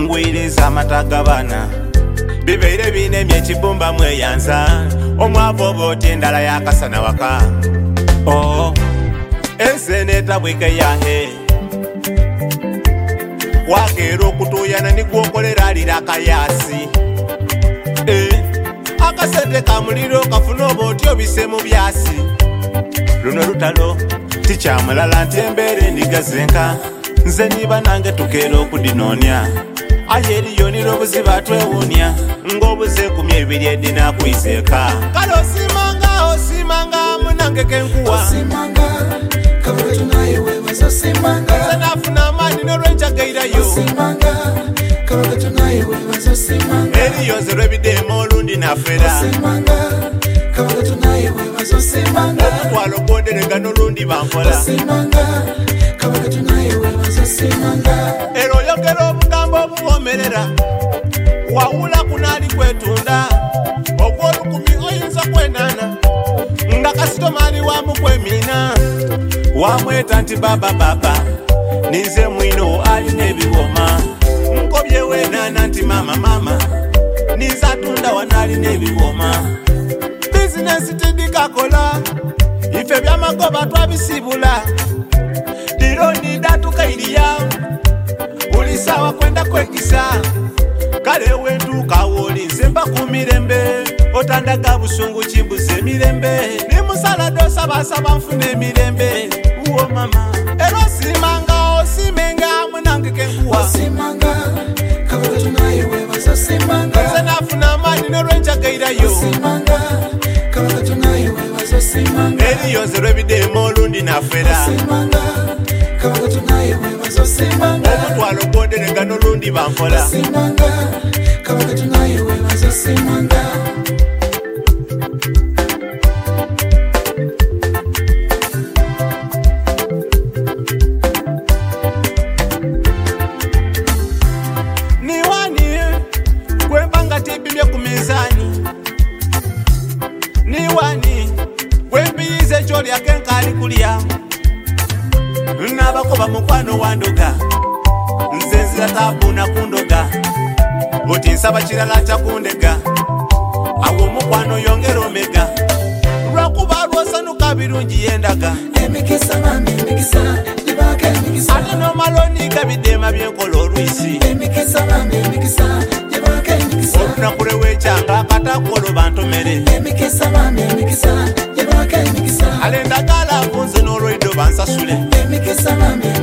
ngwiriza amataga bana bibeire binemye ekibumba mweyanza omwavu oba oti endala yakasana waka enseneta bweke yahe wakeera okutuyana nigwokolera alira akayasi akasente ka muliro kafuna oba oti obise mu byasi luno lutalo tikyamulala nti embeera endigazenka nze niba nange tukeera okudinoonya aye eriyonera obuzibu atwewuunya ng'obuzeekumi ebiri edinakwiseeka kale osimanga munange kenkuwa nze nafuna amaanyi n'olwenjagairayo eriyoze lw'ebideema olundi nafera omutwalo gwoderega n'olundi bankola era oyogera obugambo obuwomerera wawula kunaali kwetunda ogw'olukumi oyinza kwenana nga kasitoma ali wamu kwemina wamweta nti baba ninze mwino alina ebiwoma nkobyewenana nti mama ninze atunda wanaalina ebiwoma bizinesi tidikakola ife byamagoba twabisibula liro ndidatukairiya buli sawa kwenda kwekisa kale wentuuka wolinze mba ku mirembe otandaga busungu kimbuza emirembe nimusalada osabasaba nfuna emirembe uwo mama era osimenga munange kenkuwa nze nafuna amaanyi n'olwenjagairayo eriyoze lw'ebideema olundi nafera omutwalo gwoderega n'olundi bankola niwani gwembanga tibimye ku mizani niwani gwembiyiza ekyolyako enkaali kulya nabakoba mukwano wandoga nze nzira taabuna kundoga oti nsaba kirala kyakundega awo omukwano yongera omega lwakuba lwosanuka birungi yendaga ate n'omaloniga bideema byenkola olwisi olunaku lwewekyanga akatakuolo bantomere alendagala akunze n'olweido bansasule